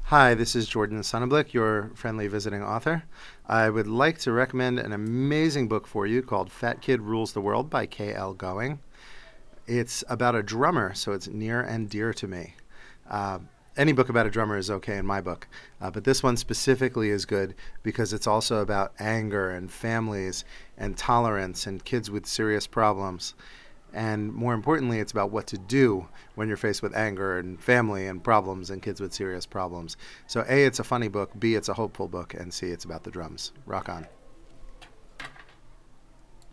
Hi, this is Jordan Sonnenblick, your friendly visiting author. I would like to recommend an amazing book for you called Fat Kid Rules the World by K.L. Going. It's about a drummer, so it's near and dear to me. Uh, any book about a drummer is okay in my book, but this one specifically is good because it's also about anger and families and tolerance and kids with serious problems. And more importantly, it's about what to do when you're faced with anger and family and problems and kids with serious problems. So, A, it's a funny book, B, it's a hopeful book, and C, it's about the drums. Rock on.